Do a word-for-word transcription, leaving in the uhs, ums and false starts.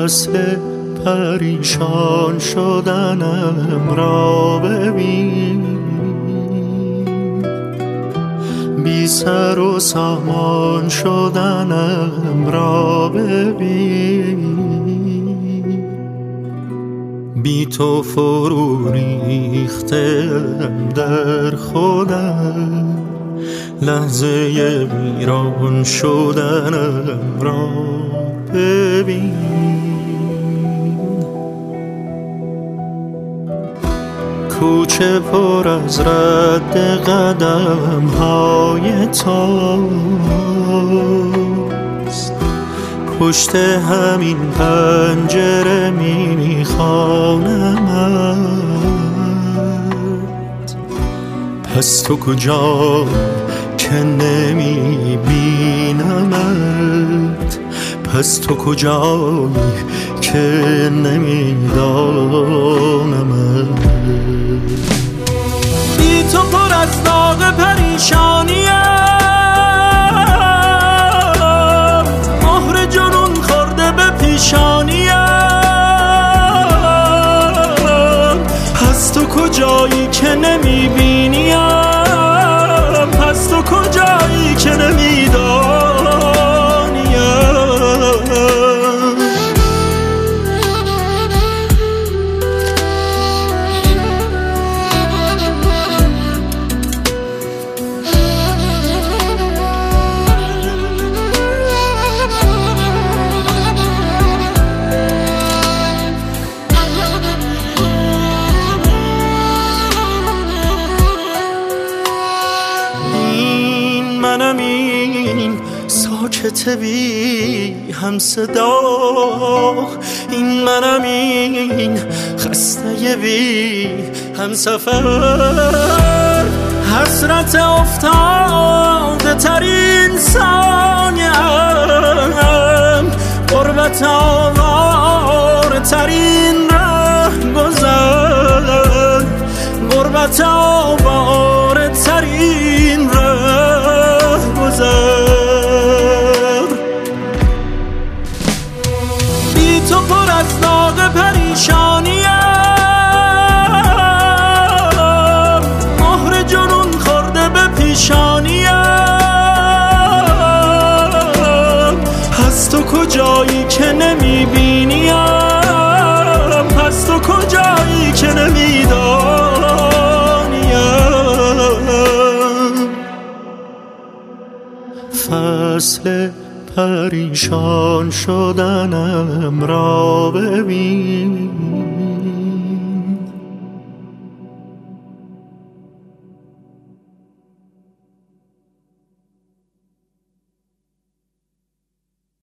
فصل پریشان شدنم را ببین، بی سر و سامان شدنم را ببین، بی تو فرو ریختم در خودم، لحظه ویران شدنم را ببین. کوچه پر از رد قدم های تاست، پشت همین پنجره میخوانمت. پس تو کجا که نمیبینمت، پس تو کجایی که نمیدانمت. بی تو پر از داغ پریشانیم، مهر جنون خورده به پیشانیم. پس تو کجایی که نمیبینیم، پس تو کجایی که نمیدانیم. منم این ساکت بی هم صدا، این منم این خسته بی هم سفر. حسرت افتاده ترین ثانیم، غربت آواره ترین ره گذر، غربت آواره ترین ره گذر. بی تو پر از داغ پریشانیم، مهر جنون خورده به پیشانیم. پس تو کجایی که نمیبینیم، پس تو کجایی که نمیدانیم. فصل پریشان شدنم را ببین،